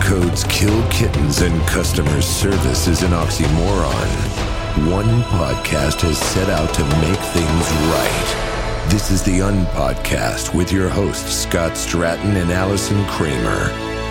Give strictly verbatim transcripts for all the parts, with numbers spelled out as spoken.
codes kill kittens and customer service is an oxymoron, one podcast has set out to make things right. This is the Unpodcast with your hosts, Scott Stratton and Allison Kramer.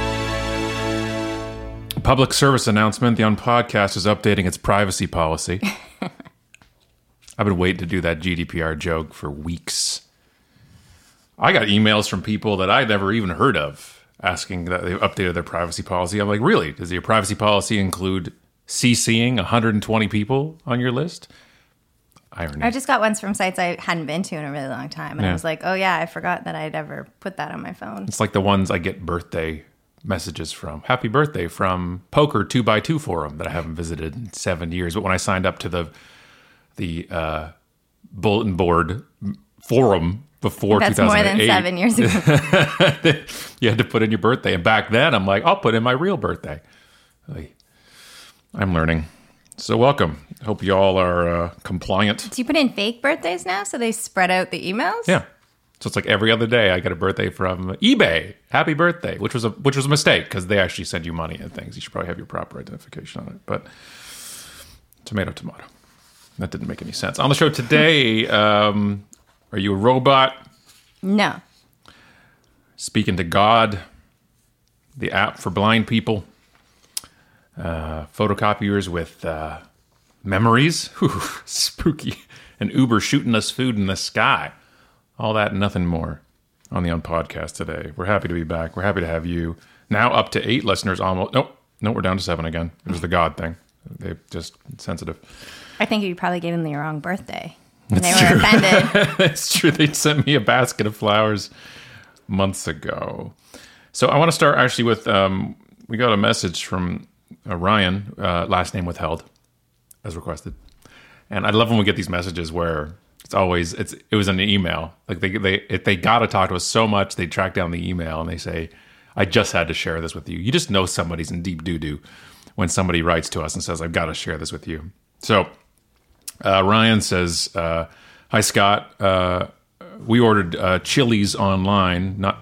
Public service announcement, the Unpodcast is updating its privacy policy. I've been waiting to do that G D P R joke for weeks. I got emails from people that I'd never even heard of asking that they've updated their privacy policy. I'm like, really? Does your privacy policy include CCing one hundred twenty people on your list? Irony. I just got ones from sites I hadn't been to in a really long time. And yeah. I was like, oh yeah, I forgot that I'd ever put that on my phone. It's like the ones I get birthday messages from. Happy birthday from Poker two by two forum that I haven't visited in seven years. But when I signed up to the the uh, bulletin board forum before That's two thousand eight. That's more than seven years ago. You had to put in your birthday. And back then, I'm like, I'll put in my real birthday. I'm learning. So welcome. Hope you all are uh, compliant. Do you put in fake birthdays now so they spread out the emails? Yeah. So it's like every other day I get a birthday from eBay. Happy birthday, which was a which was a mistake because they actually send you money and things. You should probably have your proper identification on it. But tomato, tomato. That didn't make any sense. On the show today, um, are you a robot? No. Speaking to God, the app for blind people, uh, photocopiers with uh, memories, Whew, spooky, and Uber shooting us food in the sky. All that and nothing more on the Unpodcast today. We're happy to be back. We're happy to have you. Now up to eight listeners almost. Nope, no, we're down to seven again. It was the God thing. They're just sensitive. I think you probably gave them the wrong birthday. And That's they were true. offended. That's true. They sent me a basket of flowers months ago. So I want to start actually with, um, we got a message from uh, Ryan, uh, last name withheld, as requested. And I love when we get these messages where it's always, it's it was in an email. Like they, they, if they got to talk to us so much, they track down the email and they say, I just had to share this with you. You just know somebody's in deep doo-doo when somebody writes to us and says, I've got to share this with you. So uh, Ryan says, uh, hi, Scott. Uh, we ordered uh, Chili's online. Not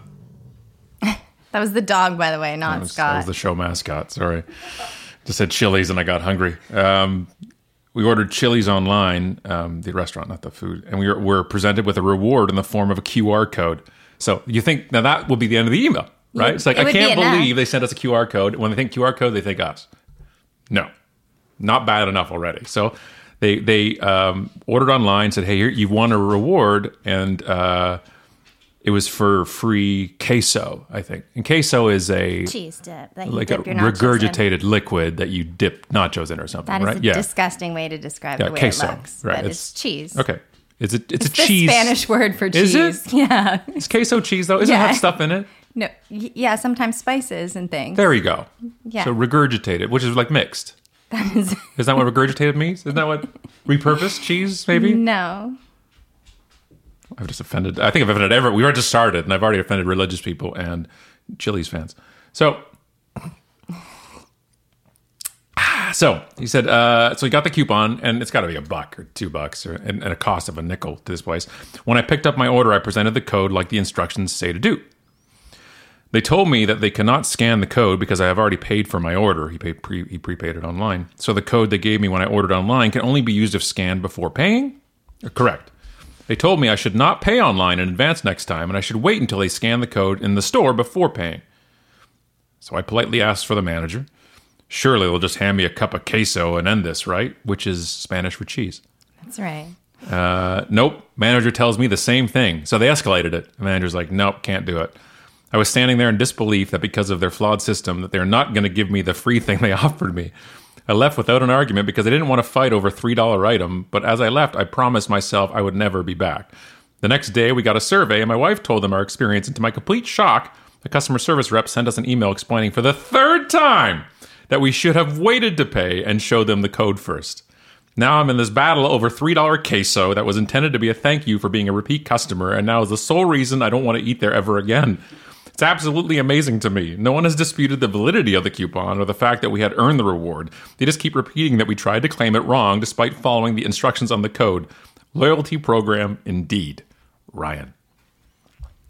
That was the dog, by the way, not that was, Scott. That was the show mascot. Sorry. Just said Chili's and I got hungry. Um, we ordered Chili's online, um, the restaurant, not the food. And we were, were presented with a reward in the form of a Q R code. So you think, now that will be the end of the email, right? It's like, it I can't be believe enough. they sent us a Q R code. When they think Q R code, they think us. No. Not bad enough already. So they they um, ordered online, said, hey, here, you've won a reward, and uh, it was for free queso, I think. And queso is a cheese dip that you like dip a your nachos regurgitated in. liquid that you dip nachos in or something, That is right? a yeah. disgusting way to describe Yeah, the way queso, it looks. right, But it's- it's, cheese. Okay. It's a, it's, It's a the cheese. Spanish word for Is cheese. it? Yeah. Is queso cheese, though? Does Yeah. it have stuff in it? No. y- Yeah, sometimes spices and things. There you go. Yeah. So regurgitated, which is like mixed. That is Is that what regurgitated means? Isn't that what repurposed cheese, maybe? no. I've just offended. I think I've offended everyone. We've already just started, and I've already offended religious people and Chili's fans. So, so he said, uh, so he got the coupon, and it's got to be a buck or two bucks, or and, and a cost of a nickel to this place. When I picked up my order, I presented the code like the instructions say to do. They told me that they cannot scan the code because I have already paid for my order. He paid pre, he prepaid it online. So the code they gave me when I ordered online can only be used if scanned before paying? Correct. They told me I should not pay online in advance next time, and I should wait until they scan the code in the store before paying. So I politely asked for the manager. Surely they'll just hand me a cup of queso and end this, right? Which is Spanish for cheese. That's right. Uh, nope. Manager tells me the same thing. So they escalated it. The manager's like, nope, can't do it. I was standing there in disbelief that because of their flawed system that they're not going to give me the free thing they offered me. I left without an argument because I didn't want to fight over a three dollar item, but as I left, I promised myself I would never be back. The next day, we got a survey, and my wife told them our experience, and to my complete shock, the customer service rep sent us an email explaining for the third time that we should have waited to pay and show them the code first. Now I'm in this battle over three dollar queso that was intended to be a thank you for being a repeat customer, and now is the sole reason I don't want to eat there ever again. It's absolutely amazing to me. No one has disputed the validity of the coupon or the fact that we had earned the reward. They just keep repeating that we tried to claim it wrong despite following the instructions on the code. Loyalty program indeed. Ryan.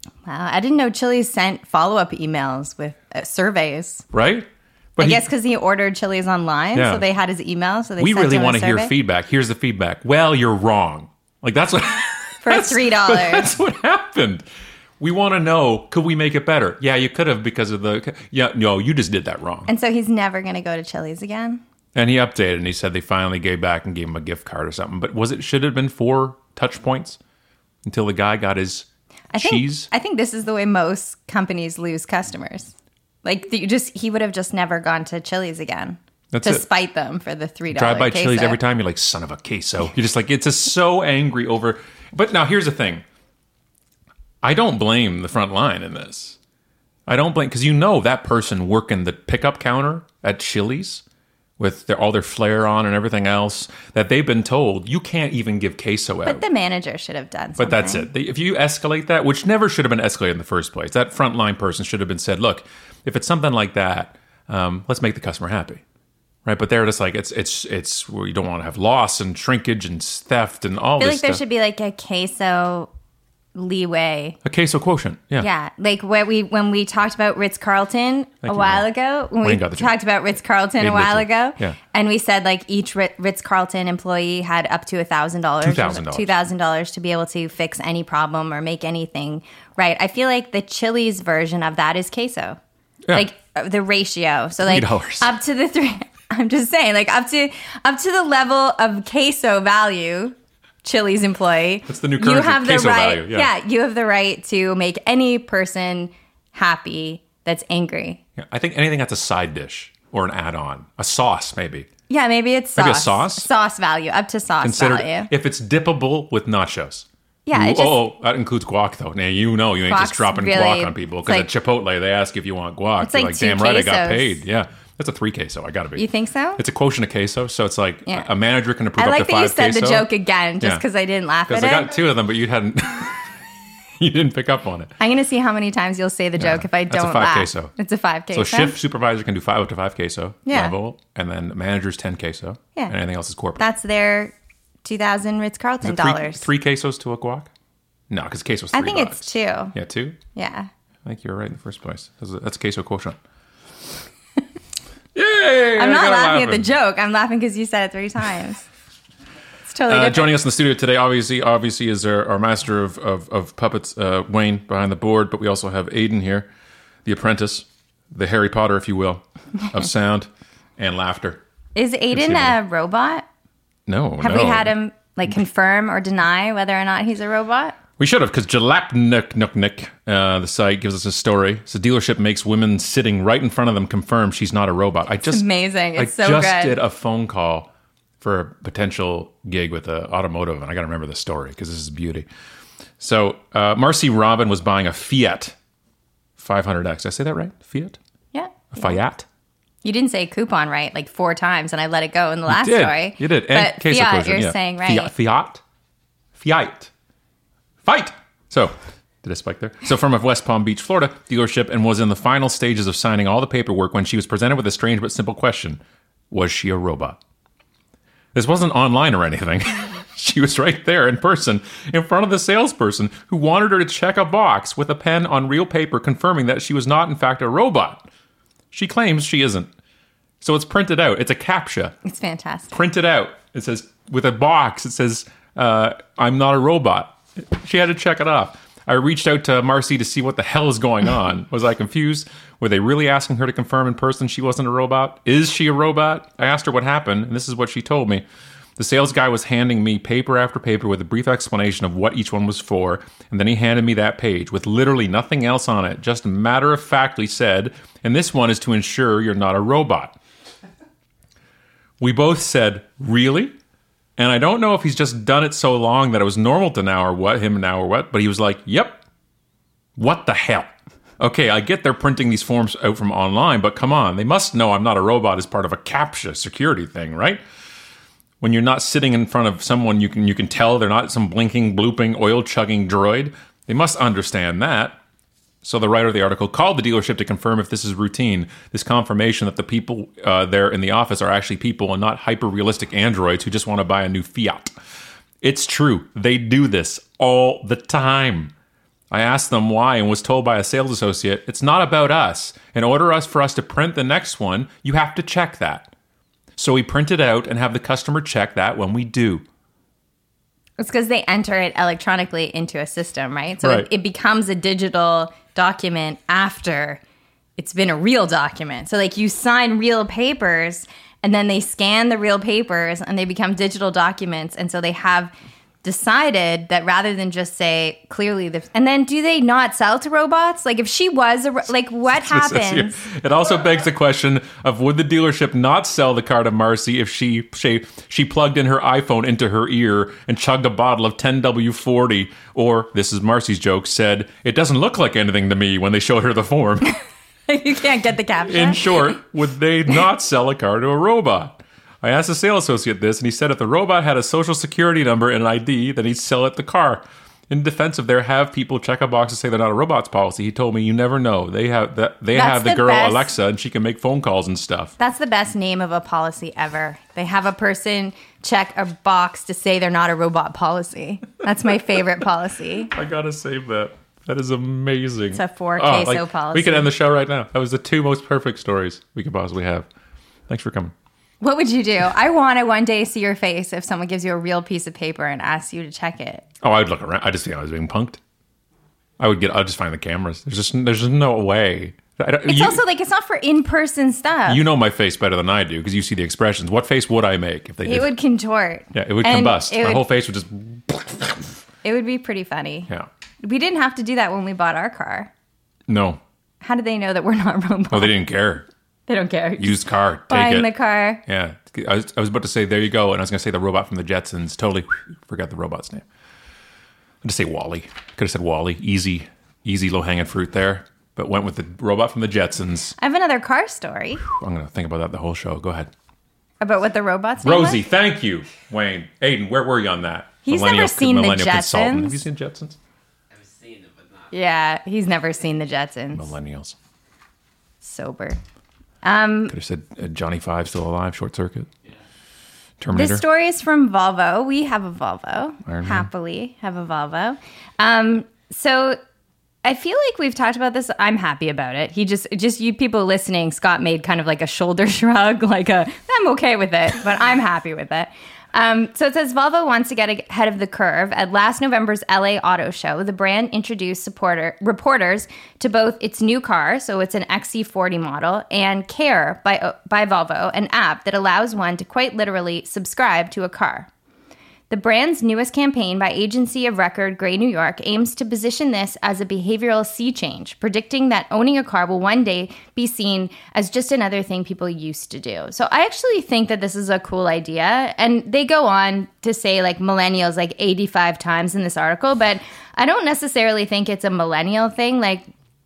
Wow, I didn't know Chili's sent follow-up emails with uh, surveys. Right? But I he, guess because he ordered Chili's online, Yeah. so they had his email. So they we sent really him want a to hear survey feedback. Here's the feedback. Well, you're wrong. Like, that's what... for that's- three but dollars. That's what happened. We want to know, could we make it better? Yeah, you could have because of the... Yeah, no, you just did that wrong. And so he's never going to go to Chili's again. And he updated and he said they finally gave back and gave him a gift card or something. But was it, should it have been four touch points until the guy got his I think, cheese? I think this is the way most companies lose customers. Like, you just he would have just never gone to Chili's again. That's to it. spite them for the three dollars Drive by queso. Chili's every time, you're like, son of a queso. You're just like, it's just so angry over... But now here's the thing. I don't blame the front line in this. I don't blame... Because you know that person working the pickup counter at Chili's with their, all their flair on and everything else, that they've been told, you can't even give queso out. But the manager should have done something. But that's it. If you escalate that, which never should have been escalated in the first place, that frontline person should have been said, look, if it's something like that, um, let's make the customer happy. Right? But they're just like, it's, it's, it's where you don't want to have loss and shrinkage and theft and all I feel this like there stuff. should be like a queso leeway. A queso quotient. Yeah. Yeah, like where we when we talked about Ritz Carlton a you, while Wayne. ago, when Wayne we got the joke. talked about Ritz Carlton a Wayne while lived it. ago, Yeah. and we said like each Ritz Carlton employee had up to a thousand dollars, two thousand dollars two thousand dollars to be able to fix any problem or make anything right. I feel like the Chili's version of that is queso, Yeah. like uh, the ratio. So like three dollars. up to the three. I'm just saying, like up to up to the level of queso value. Chili's employee. That's the new You currency, have the queso right. value, yeah. you have the right to make any person happy that's angry. Yeah, I think anything that's a side dish or an add-on, a sauce maybe. Yeah, maybe it's sauce. Maybe a sauce? Sauce value, up to sauce Considered value. if it's dippable with nachos. Yeah, Ooh, it just- oh, that includes guac though. Now you know you ain't just Guac's dropping really- guac on people it's because like- at Chipotle they ask if you want guac. It's You're like like, two damn right, I got quesos. paid. Yeah, that's a three queso. I got to be. You think so? It's a quotient of queso, so it's like Yeah. a manager can approve I like up to that you five said queso. the joke again, just Yeah. because I didn't laugh Because at I it. got two of them, but you hadn't. You didn't pick up on it. I'm going to see how many times you'll say the joke if I That's a don't five laugh. queso. It's a five queso. So shift supervisor can do five up to five queso Yeah. level, and then managers ten queso. Yeah. And anything else is corporate. That's their two thousand Ritz Is Carlton it three, dollars. three quesos to a guac? No, because queso's three I think bucks. it's two. Yeah, two. Yeah. I think you're right in the first place. That's, that's queso quotient. Yay! I'm I not got laughing at the joke. I'm laughing because you said it three times. It's totally Uh, different. joining us in the studio today, obviously, obviously is our, our master of, of, of puppets, uh, Wayne, behind the board. But we also have Aiden here, the apprentice, the Harry Potter, if you will, of sound and laughter. Is Aiden a robot? No, Have no. we had him like confirm or deny whether or not he's a robot? We should have, because Jalapnik, uh, the site, gives us a story. So dealership makes women sitting right in front of them confirm she's not a robot. I just amazing. It's I so just good. did a phone call for a potential gig with the automotive, and I got to remember the story because this is beauty. So uh, Marcy Robin was buying a Fiat five hundred X. Did I say that right? Fiat? Yeah. A Fiat? You didn't say coupon right like four times, and I let it go in the last You did. story. You did. And But queso Fiat, quotient, you're yeah. saying right. Fiat. Fiat. Fiat. Fight. So, did I spike there? So, from West Palm Beach, Florida, dealership, and was in the final stages of signing all the paperwork when she was presented with a strange but simple question: was she a robot? This wasn't online or anything. She was right there in person, in front of the salesperson who wanted her to check a box with a pen on real paper, confirming that she was not, in fact, a robot. She claims she isn't. So it's printed out. It's a CAPTCHA. It's fantastic. Printed out. It says, with a box, it says, uh, I'm not a robot. She had to check it off. I reached out to Marcy to see what the hell is going on. Was I confused? Were they really asking her to confirm in person she wasn't a robot? Is she a robot? I asked her what happened, and this is what she told me. The sales guy was handing me paper after paper with a brief explanation of what each one was for, and then he handed me that page with literally nothing else on it, just matter-of-factly said, and this one is to ensure you're not a robot. We both said, really? And I don't know if he's just done it so long that it was normal to now or what, him now or what, but he was like, yep. What the hell? Okay, I get they're printing these forms out from online, but come on, they must know I'm not a robot as part of a CAPTCHA security thing, right? When you're not sitting in front of someone you can you can tell they're not some blinking, blooping, oil-chugging droid. They must understand that. So the writer of the article called the dealership to confirm if this is routine, this confirmation that the people uh, there in the office are actually people and not hyper-realistic androids who just want to buy a new Fiat. It's true. They do this all the time. I asked them why and was told by a sales associate, it's not about us. In order us for us to print the next one, you have to check that. So we print it out and have the customer check that when we do. It's because they enter it electronically into a system, right? So Right. It, it becomes a digital document after it's been a real document. So like you sign real papers and then they scan the real papers and they become digital documents. And so they have decided that rather than just say clearly the, and then do they not sell to robots? Like if she was a, ro- like what happens? It also begs the question of would the dealership not sell the car to Marcy if she she she plugged in her iPhone into her ear and chugged a bottle of ten W forty, or this is Marcy's joke, said it doesn't look like anything to me when they showed her the form. You can't get the caption. In short, would they not sell a car to a robot? I asked the sales associate this, and he said if the robot had a social security number and an I D, then he'd sell it the car. In defense of their have people check a box to say they're not a robots policy, he told me you never know. They have that. They That's have the, the girl best. Alexa, and she can make phone calls and stuff. That's the best name of a policy ever. They have a person check a box to say they're not a robot policy. That's my favorite policy. I gotta save that. That is amazing. It's a four Oh, queso like, policy. We could end the show right now. That was the two most perfect stories we could possibly have. Thanks for coming. What would you do? I want to one day see your face if someone gives you a real piece of paper and asks you to check it. Oh, I'd look around. I just think I was being punked. I would get. I'd just find the cameras. There's just. There's just no way. I don't, It's you, also like it's not for in-person stuff. you know my face better than I do because you see the expressions. What face would I make if they did? It would contort. Yeah, it would And combust. It My would, whole face would just. it would be pretty funny. Yeah. We didn't have to do that when we bought our car. No. How do they know that we're not robots? Oh, they didn't care. They don't care. Used car. Take Buying it. the car. Yeah. I was, I was about to say, there you go. And I was going to say the robot from the Jetsons. Totally forgot the robot's name. I just say Wally. Could have said Wally. Easy, easy low hanging fruit there. But went with the robot from the Jetsons. I have another car story I'm going to think about that the whole show. Go ahead. about what the robot's name Rosie, was. thank you. Wayne. Aiden, where were you on that? He's never seen the millennial consultant. Jetsons. Have you seen Jetsons? I've seen it, but not. Yeah, he's never seen the Jetsons. Millennials. Sober. Um, Could have said uh, Johnny Five still alive, short circuit. Terminator. This story is from Volvo. We have a Volvo. Iron Man. Happily have a Volvo. Um, so I feel like we've talked about this. I'm happy about it. He just, just you people listening, Scott made kind of like a shoulder shrug, like a, I'm okay with it, but I'm happy with it. Um, so it says Volvo wants to get ahead of the curve. At last November's L A Auto Show, the brand introduced supporter, reporters to both its new car, so it's an X C forty model, and Care by, by Volvo, an app that allows one to quite literally subscribe to a car. The brand's newest campaign by agency of record Gray New York aims to position this as a behavioral sea change, predicting that owning a car will one day be seen as just another thing people used to do. So I actually think that this is a cool idea. And they go on to say like millennials like eighty-five times in this article, but I don't necessarily think it's a millennial thing. Like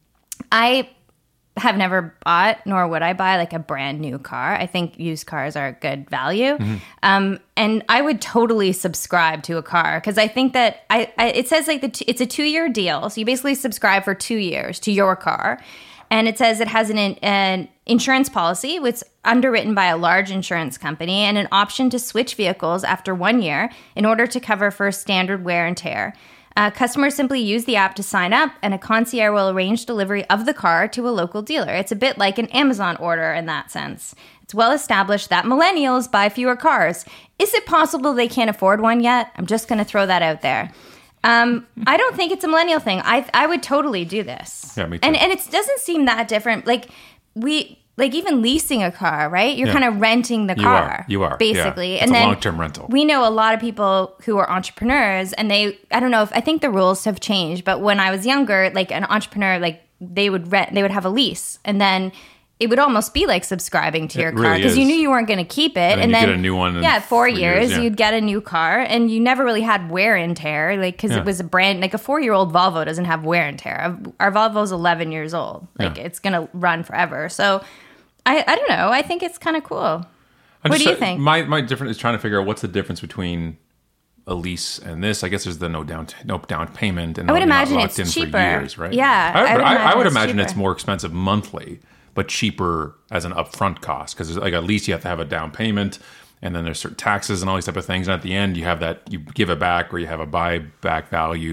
I have never bought, nor would I buy like a brand new car. I think used cars are a good value. Mm-hmm. Um, and I would totally subscribe to a car because I think that I, I it says like the t- it's a two year deal. So you basically subscribe for two years to your car. And it says it has an, an insurance policy, which is underwritten by a large insurance company, and an option to switch vehicles after one year in order to cover for standard wear and tear. Uh, customers simply use the app to sign up, and a concierge will arrange delivery of the car to a local dealer. It's a bit like an Amazon order in that sense. It's well established that millennials buy fewer cars. Is it possible they can't afford one yet? I'm just going to throw that out there. Um, I don't think it's a millennial thing. I I would totally do this. Yeah, me too. And and it doesn't seem that different. Like we. Like even leasing a car, right? You're Yeah. kind of renting the You car. are. You are. Basically. Yeah. And It's a then long-term rental. We know a lot of people who are entrepreneurs and they, I don't know if, I think the rules have changed, but when I was younger, like an entrepreneur, like they would rent, they would have a lease and then it would almost be like subscribing to It your car really because you is. knew you weren't going to keep it. And then And you then get a new one in Yeah, four four years, years, yeah. you'd get a new car and you never really had wear and tear, like, cause Yeah. it was a brand, like a four year old Volvo doesn't have wear and tear. Our Volvo's eleven years old. Like Yeah. it's going to run forever. So I, I don't know. I think it's kind of cool. I What just- do you think? My my difference is trying to figure out what's the difference between a lease and this. I guess there's the no down no down payment, and I would you're not imagine locked it's in cheaper. for years, right? Yeah, I, I would I, I imagine would it's imagine cheaper. it's more expensive monthly, but cheaper as an upfront cost because like a lease you have to have a down payment, and then there's certain taxes and all these type of things, and at the end you have that you give it back or you have a buyback value.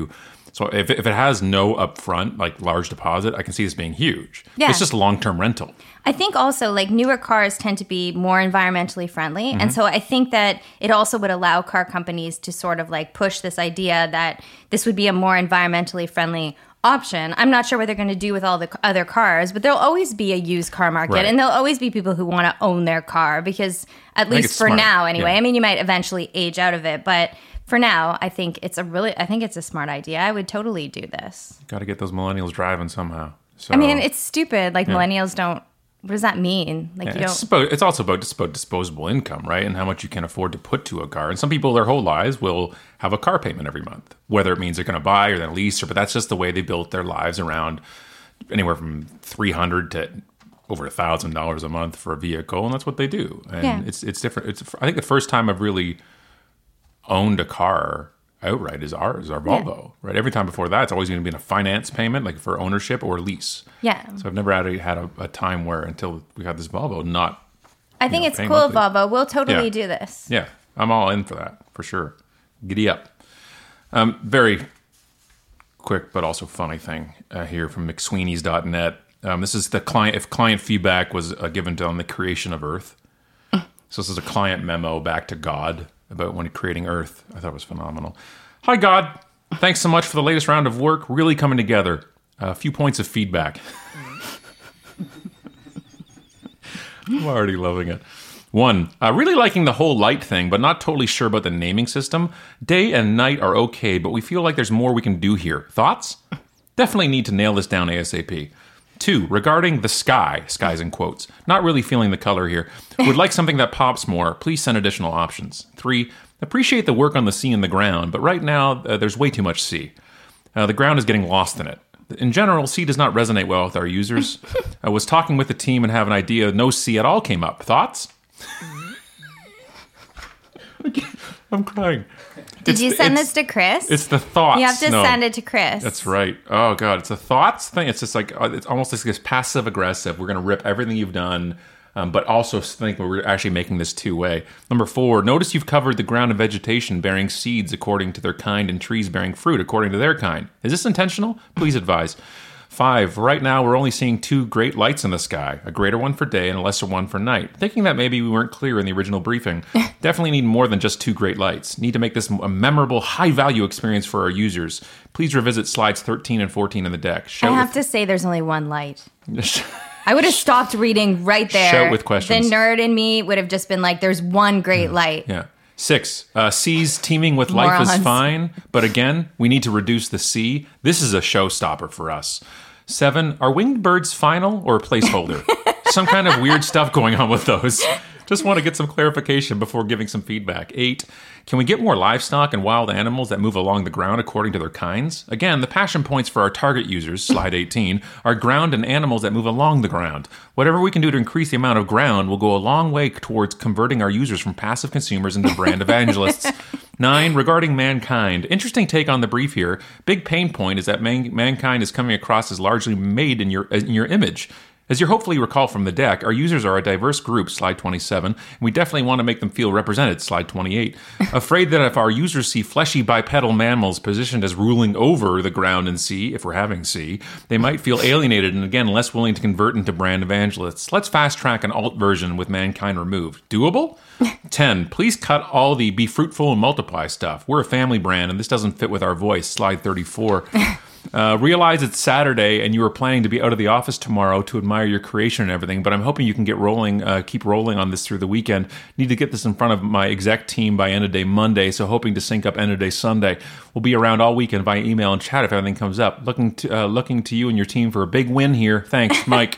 So if, if it has no upfront, like large deposit, I can see this being huge. Yeah. It's just long-term rental. I think also like newer cars tend to be more environmentally friendly. Mm-hmm. And so I think that it also would allow car companies to sort of like push this idea that this would be a more environmentally friendly option. I'm not sure what they're going to do with all the other cars, but there'll always be a used car market, Right. and there'll always be people who want to own their car because at think least it's for smart. now anyway. Yeah. I mean, you might eventually age out of it, but for now, I think it's a really I think it's a smart idea. I would totally do this. Got to get those millennials driving somehow. So I mean, it's stupid. Like millennials don't what does that mean? Like yeah, you don't it's, about, it's also about, just about disposable income, right? And how much you can afford to put to a car. And some people their whole lives will have a car payment every month, whether it means they're going to buy or then lease, or but that's just the way they built their lives around anywhere from three hundred to over a thousand dollars a month for a vehicle, and that's what they do. And Yeah. it's it's different. It's I think the first time I've really owned a car outright is ours, our Volvo, right? Every time before that, it's always going to be in a finance payment, like for ownership or lease. Yeah. So I've never had a, had a, a time where until we got this Volvo, not I think know, it's paying cool, monthly. Volvo. We'll totally Yeah. do this. yeah, I'm all in for that for sure. Giddy up. Um, very quick but also funny thing uh, here from McSweeney's dot net. Um, this is the client. If client feedback was uh, given to on the creation of Earth, so this is a client memo back to God about when creating Earth. I thought it was phenomenal. Hi God, thanks so much for the latest round of work. Really coming together. A few points of feedback. I'm already loving it. One, uh, really liking the whole light thing, but not totally sure about the naming system. Day and night are okay, but we feel like there's more we can do here. Thoughts? Definitely need to nail this down ASAP. Two, regarding the sky, skies in quotes, not really feeling the color here. Would like something that pops more. Please send additional options. Three, appreciate the work on the sea and the ground, but right now uh, there's way too much sea. Uh, the ground is getting lost in it. In general, sea does not resonate well with our users. I was talking with the team and have an idea no sea at all came up. Thoughts? I'm crying. Did It's you the- send it's- this to Chris? It's the thoughts. You have to No. send it to Chris. That's right. Oh god, it's a thoughts thing. It's just like uh, it's almost like this passive aggressive. We're gonna rip everything you've done, um, but also think we're actually making this two way. Number four. Notice you've covered the ground of vegetation bearing seeds according to their kind and trees bearing fruit according to their kind. Is this intentional? Please advise. Five. Right now, we're only seeing two great lights in the sky, a greater one for day and a lesser one for night. Thinking that maybe we weren't clear in the original briefing. Definitely need more than just two great lights. Need to make this a memorable, high-value experience for our users. Please revisit slides thirteen and fourteen in the deck. I Shout have with- to say there's only one light. I would have stopped reading right there. Shout with questions. The nerd in me would have just been like, there's one great light. Yeah. Six, uh, seas teeming with life is Morons. fine, but again, we need to reduce the sea. This is a showstopper for us. Seven, are winged birds final or a placeholder? Some kind of weird stuff going on with those. Just want to get some clarification before giving some feedback. Eight, can we get more livestock and wild animals that move along the ground according to their kinds? Again, the passion points for our target users, slide eighteen, are ground and animals that move along the ground. Whatever we can do to increase the amount of ground will go a long way towards converting our users from passive consumers into brand evangelists. Nine, regarding mankind. Interesting take on the brief here. Big pain point is that man- mankind is coming across as largely made in your in your image. As you hopefully recall from the deck, our users are a diverse group, slide twenty-seven, and we definitely want to make them feel represented, slide twenty-eight. Afraid that if our users see fleshy bipedal mammals positioned as ruling over the ground and sea, if we're having sea, they might feel alienated and again less willing to convert into brand evangelists. Let's fast track an alt version with mankind removed. Doable? ten. Please cut all the be fruitful and multiply stuff. We're a family brand and this doesn't fit with our voice, slide thirty-four. Uh, realize it's Saturday and you were planning to be out of the office tomorrow to admire your creation and everything, but I'm hoping you can get rolling, uh, keep rolling on this through the weekend. Need to get this in front of my exec team by end of day Monday, so hoping to sync up end of day Sunday. We'll be around all weekend via email and chat if everything comes up. Looking to, uh, looking to you and your team for a big win here. Thanks, Mike.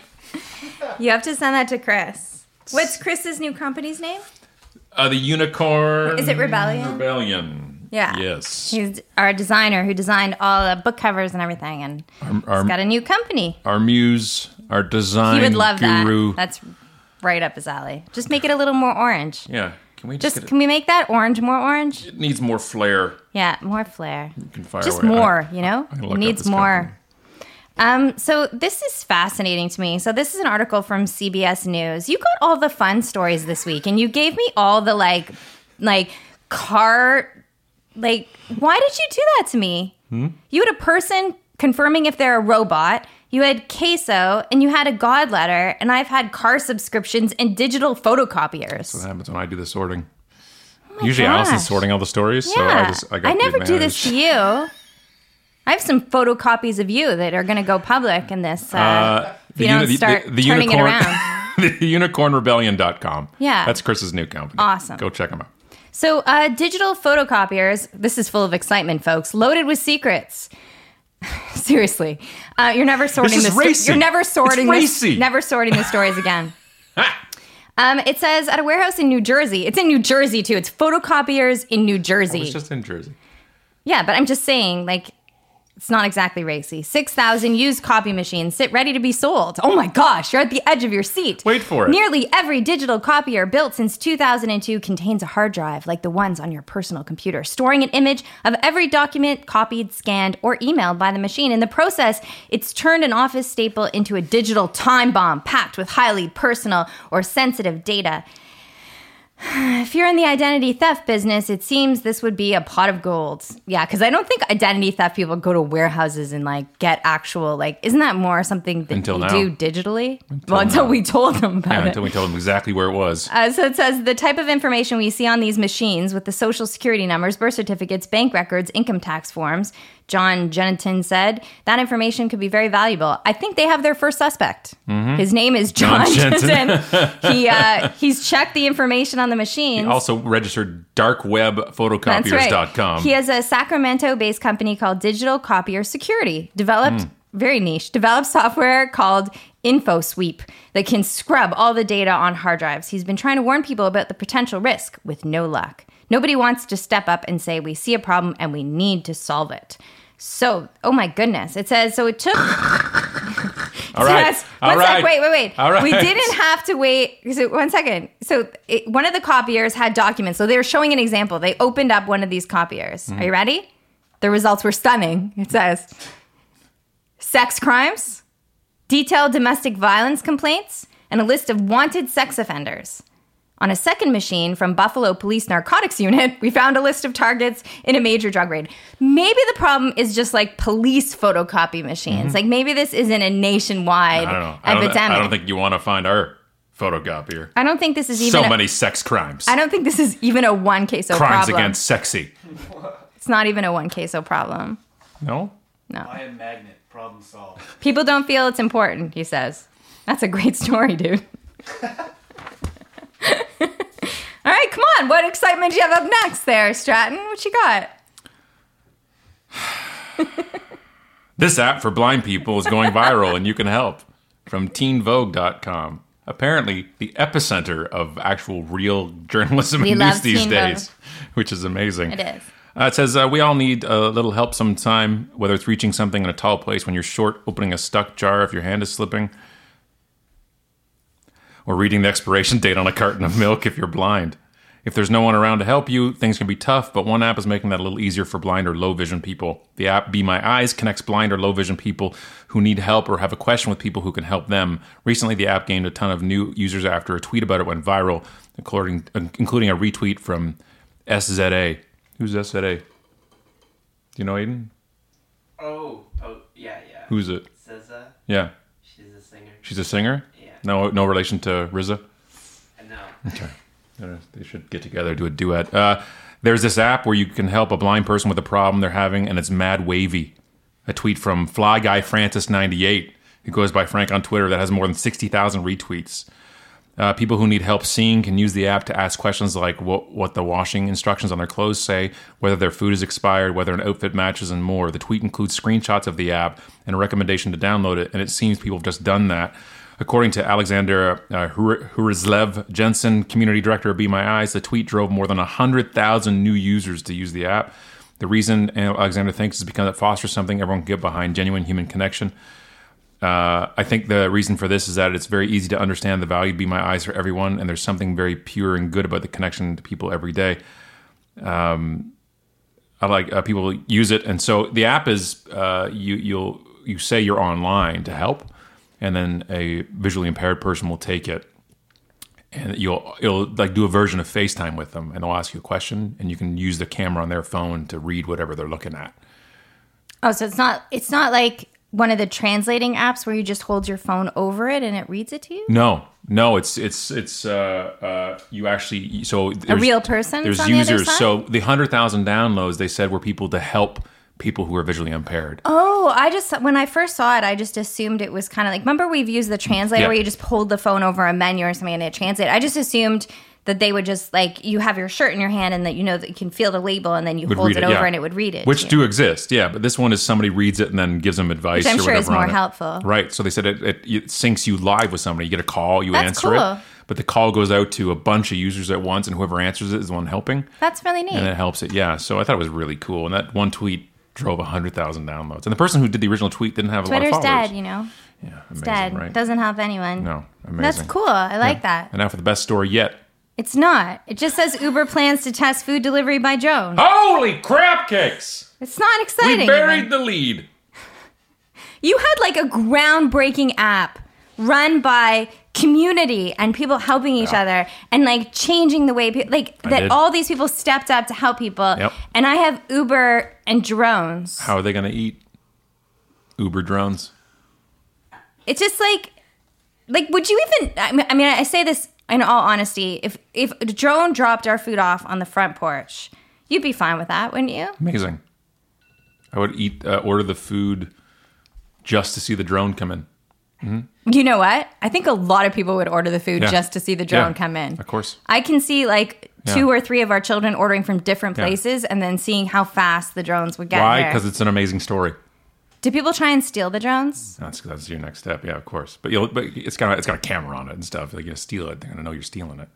You have to send that to Chris. What's Chris's new company's name? Uh, the Unicorn. Is it Rebellion? Rebellion. Yeah. Yes. He's our designer who designed all the book covers and everything, and our- he's got a new company. Our muse, our design He would love guru. that. That's right up his alley. Just make it a little more orange. Yeah. Can we just, Just get it? can we make that orange more orange? It needs more flair. Yeah, more flair. You can fire Just away. more, I- you know? I can It look up needs this more. company. Um, so this is fascinating to me. So this is an article from C B S News. You got all the fun stories this week, and you gave me all the like, like car, like. Why did you do that to me? Hmm? You had a person confirming if they're a robot. You had queso, and you had a God letter, and I've had car subscriptions and digital photocopiers. That's what happens when I do the sorting. Oh Usually gosh. Allison's sorting all the stories, Yeah, so I just I, got I the never do this advantage. to you. I have some photocopies of you that are going to go public in this. Uh, Uh, if you don't start turning unicorn, it around. the unicorn rebellion dot com. Yeah. That's Chris's new company. Awesome. Go check them out. So, uh, digital photocopiers, this is full of excitement, folks, loaded with secrets. Seriously. Uh, you're never sorting This is sto- racy. You're never sorting It's this, racy. never sorting the stories again. um, it says at a warehouse in New Jersey. It's in New Jersey, too. It's photocopiers in New Jersey. It's just in Jersey. Yeah, but I'm just saying, like, it's not exactly racy. six thousand used copy machines sit ready to be sold. Oh my gosh, you're at the edge of your seat. Wait for it. Nearly every digital copier built since two thousand two contains a hard drive like the ones on your personal computer, storing an image of every document copied, scanned, or emailed by the machine. In the process, it's turned an office staple into a digital time bomb packed with highly personal or sensitive data. If you're in the identity theft business, it seems this would be a pot of gold. Yeah, because I don't think identity theft people go to warehouses and like get actual, like, isn't that more something that Until you now. do digitally? well, until now. we told them about Yeah, it. until we told them exactly where it was. Uh, so it says the type of information we see on these machines with the social security numbers, birth certificates, bank records, income tax forms, John Jennington said, that information could be very valuable. I think they have their first suspect. His name is John, John Jensen. Jensen. he, uh, he's checked the information on the machines. Also registered dark web photocopiers dot com. He has a Sacramento-based company called Digital Copier Security, developed, very niche, developed software called InfoSweep that can scrub all the data on hard drives. He's been trying to warn people about the potential risk with no luck. Nobody wants to step up and say, we see a problem and we need to solve it. So, oh my goodness. It says, so it took... All right. Says, All one right. sec, wait, wait, wait. All right. We didn't have to wait. So one second. So it, one of the copiers had documents. So they were showing an example. They opened up one of these copiers. Mm. Are you ready? The results were stunning. It says, sex crimes, detailed domestic violence complaints, and a list of wanted sex offenders. On a second machine from Buffalo Police Narcotics Unit, we found a list of targets in a major drug raid. Maybe the problem is just like police photocopy machines. Mm-hmm. Like maybe this isn't a nationwide I don't know. I don't, epidemic. I don't think you want to find our photocopier. I don't think this is even So a, many sex crimes. I don't think this is even a one queso Crimes problem. against sexy. It's not even a one queso problem. No? No. I am magnet. Problem solved. People don't feel it's important, he says. That's a great story, dude. All right, come on. What excitement do you have up next there, Stratton? What you got? This app for blind people is going viral and you can help. From teen vogue dot com. Apparently, the epicenter of actual real journalism We and love news these Teen days, Vogue. which is amazing. It is. Uh, it says, uh, we all need a little help sometime, whether it's reaching something in a tall place when you're short, opening a stuck jar if your hand is slipping, or reading the expiration date on a carton of milk if you're blind. If there's no one around to help you, things can be tough, but one app is making that a little easier for blind or low vision people. The app Be My Eyes connects blind or low vision people who need help or have a question with people who can help them. Recently, the app gained a ton of new users after a tweet about it went viral, including, including a retweet from S Z A. Who's S Z A? Do you know, Aiden? Oh, oh, yeah, yeah. Who's it? S Z A. Yeah. She's a singer. She's a singer? Yeah. No, no relation to R Z A? I know. Okay. Uh, They should get together, do a duet. Uh, there's this app where you can help a blind person with a problem they're having, and it's mad wavy. A tweet from Fly Guy Francis ninety-eight, who goes by Frank on Twitter, that has more than sixty thousand retweets. Uh, people who need help seeing can use the app to ask questions like what, what the washing instructions on their clothes say, whether their food is expired, whether an outfit matches, and more. The tweet includes screenshots of the app and a recommendation to download it, and it seems people have just done that. According to Alexander uh, Hurizlev Jensen, community director of Be My Eyes, the tweet drove more than one hundred thousand new users to use the app. The reason Alexander thinks is because it fosters something everyone can get behind, genuine human connection. Uh, I think the reason for this is that it's very easy to understand the value of Be My Eyes for everyone, and there's something very pure and good about the connection to people every day. Um, I like uh, people use it, and so the app is uh, you you'll you say you're online to help, and then a visually impaired person will take it, and you'll it'll like do a version of FaceTime with them, and they'll ask you a question, and you can use the camera on their phone to read whatever they're looking at. Oh, so it's not it's not like one of the translating apps where you just hold your phone over it and it reads it to you? No, no, it's it's it's uh, uh, you actually so A there's- real person There's on the other users. side? So the hundred thousand downloads they said were people to help people who are visually impaired. Oh, I just when I first saw it, I just assumed it was kind of like remember we've used the translator Yeah. where you just hold the phone over a menu or something and it translates. I just assumed that they would just like you have your shirt in your hand and that you know that you can feel the label and then you Would hold read it, it, over yeah. and it would read it. Which to you. do exist, yeah. But this one is somebody reads it and then gives them advice. Which I'm or sure is whatever more on it. helpful. Right. So they said it, it, it syncs you live with somebody. You get a call, you That's answer cool. it, but the call goes out to a bunch of users at once, and whoever answers it is the one helping, That's really neat. and it helps it. Yeah. So I thought it was really cool, and that one tweet drove a hundred thousand downloads, and the person who did the original tweet didn't have a Twitter's lot of followers. dead, you know. Yeah, It's amazing, dead. right? Doesn't help anyone. No, amazing. That's cool. I like that. And now for the best story yet. It's not. It just says Uber plans to test food delivery by drone. Holy crap cakes! It's not exciting. We buried even. the lead. You had like a groundbreaking app run by community and people helping each Yeah. other and like changing the way people like I that did. all these people stepped up to help people. Yep. And I have Uber and drones. How are they going to eat? Uber drones. It's just like like would you even I mean, I mean I say this in all honesty, if if a drone dropped our food off on the front porch, you'd be fine with that, wouldn't you? Amazing. I would eat, uh, order the food just to see the drone come in. You know what? I think a lot of people would order the food Yeah. just to see the drone Yeah, come in. of course. I can see like two Yeah. or three of our children ordering from different Yeah. places and then seeing how fast the drones would get Why? there. Because it's an amazing story. Do people try and steal the drones? That's that's your next step. Yeah, of course. But you'll, but it's got it's got a camera on it and stuff. Like you steal it, they're gonna know you're stealing it.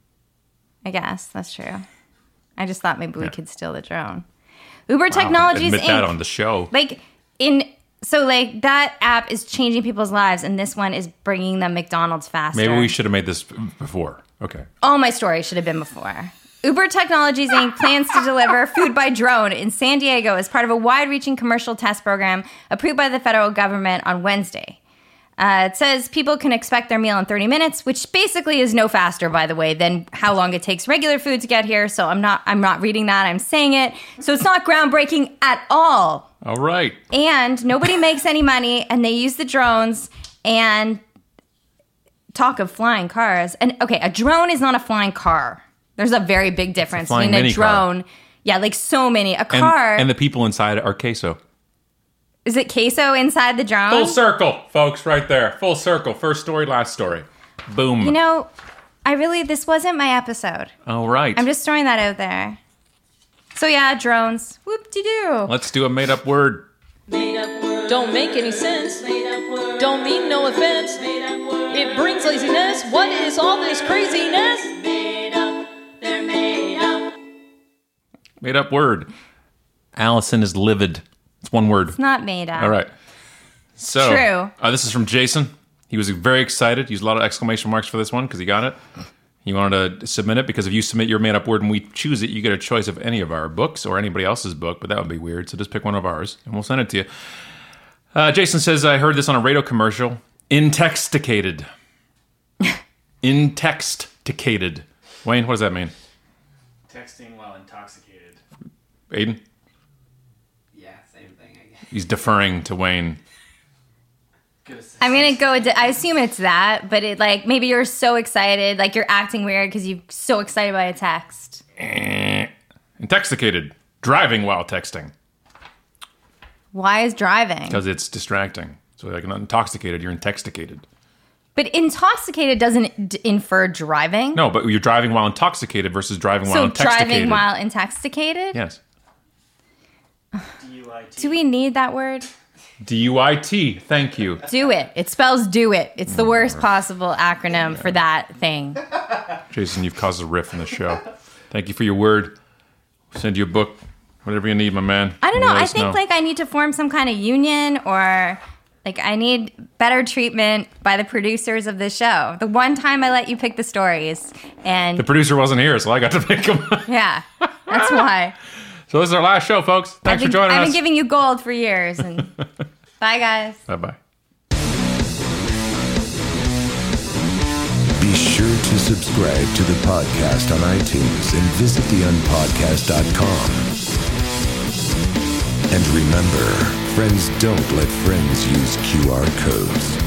I guess that's true. I just thought maybe we Yeah. could steal the drone. Uber Technologies Admit that Incorporated. on the show. Like in so like that app is changing people's lives and this one is bringing them McDonald's faster. Maybe we should have made this before. Okay. All my stories should have been before. Uber Technologies Incorporated plans to deliver food by drone in San Diego as part of a wide-reaching commercial test program approved by the federal government on Wednesday. Uh, it says people can expect their meal in thirty minutes, which basically is no faster, by the way, than how long it takes regular food to get here. So I'm not, I'm not reading that. I'm saying it. So it's not groundbreaking at all. All right. And nobody makes any money, and they use the drones and talk of flying cars. And okay, a drone is not a flying car. There's a very big difference flying between a mini car. drone. Yeah, like so many. A And, car. and the people inside are queso. Is it queso inside the drone? Full circle, folks, right there. Full circle. First story, last story. Boom. You know, I really, this wasn't my episode. All right. I'm just throwing that out there. So yeah, drones. Whoop-de-doo. Let's do a made-up word. Don't make any sense. Don't mean no offense. It brings laziness. What is all this craziness? Made-up word. Allison is livid. It's one word. It's not made up. All right. So, True. Uh, this is from Jason. He was very excited. He used a lot of exclamation marks for this one because he got it. He wanted to submit it because if you submit your made-up word and we choose it, you get a choice of any of our books or anybody else's book, but that would be weird. So just pick one of ours and we'll send it to you. Uh, Jason says, I heard this on a radio commercial. Intexticated. Intexticated. Wayne, what does that mean? Texting while intoxicated. Aiden? Yeah, same thing, I guess. He's deferring to Wayne. Good assist. I'm gonna go with, I assume it's that, but it like, maybe you're so excited, like you're acting weird because you're so excited by a text. Eh. Intoxicated. Driving while texting. Why is driving? Because it's distracting. So like not intoxicated, you're intoxicated. But intoxicated doesn't d- infer driving. No, but you're driving while intoxicated versus driving while So intoxicated. driving while intoxicated? Yes. D U I T. Do we need that word? D U I T. Thank you. Do it. It spells do it. It's the worst possible acronym for that thing. Jason, you've caused a riff in the show. Thank you for your word. Send you a book. Whatever you need, my man. I don't know. Let I us think know. like I need to form some kind of union or like I need better treatment by the producers of this show. The one time I let you pick the stories and The producer wasn't here, so I got to pick him. yeah, that's why. So this is our last show, folks. I've Thanks been, for joining I've us. been giving you gold for years. And bye, guys. Bye-bye. Be sure to subscribe to the podcast on iTunes and visit the unpodcast dot com. And remember, friends don't let friends use Q R codes.